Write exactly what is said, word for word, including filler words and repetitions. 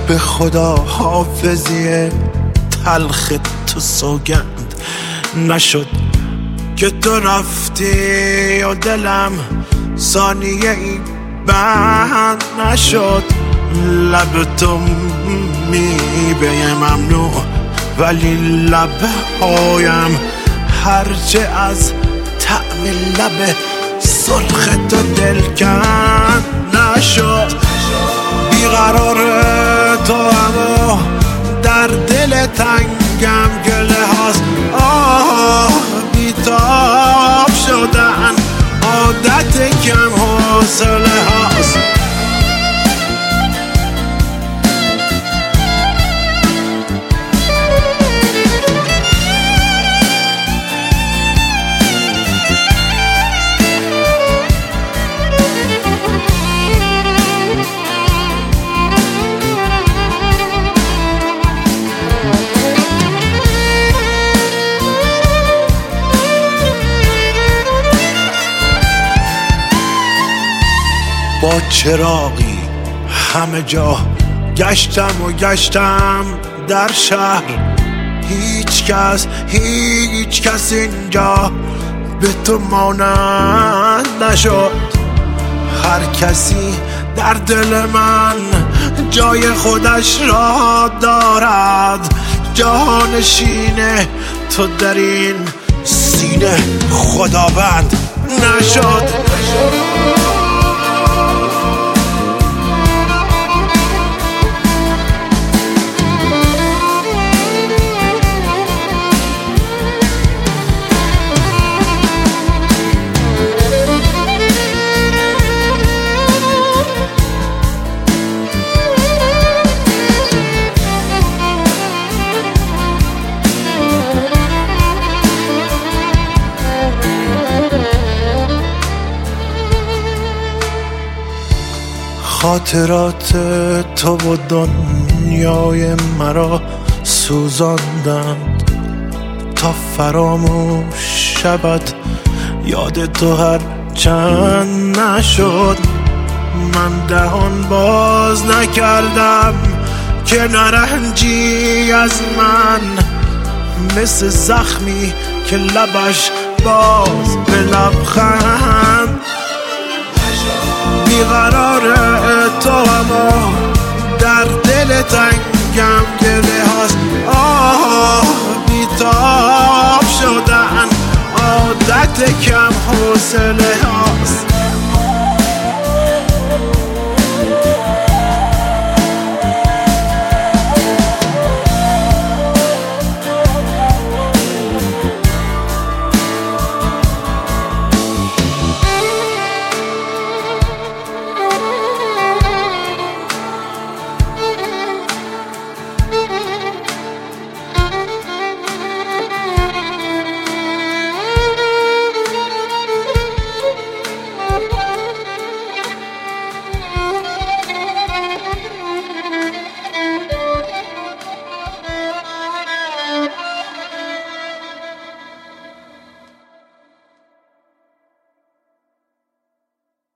به خدا حافظی تلخ تو سوگند نشد که تو رفتی و دلم ثانیه ای بند نشد. لب تو میوه ممنوع ولی لبهایم هرچه از طعم لب سرخ تو دلکند نشد. بیقرار تو اما در دل تنگم گله هاست. آه بیتاب شدن عادت کم حوصله هاست. با چراغی همه جا گشتم و گشتم در شهر. هیچ کس هیچ کس اینجا به تو مانند نشد. هر کسی در دل من جای خودش را دارد. جانشین تو در این سینه خداوند نشد. خاطرات تو و دنیای مرا سوزاندند تا فراموش شود یاد تو هر چند نشد. من دهان باز نکردم که نرنجی از من مثل زخمی که لبش باز به لبخند. بیقرار تو اما در دل تنگم گله هاست. آه بیتاب شدن عادت کم حوصله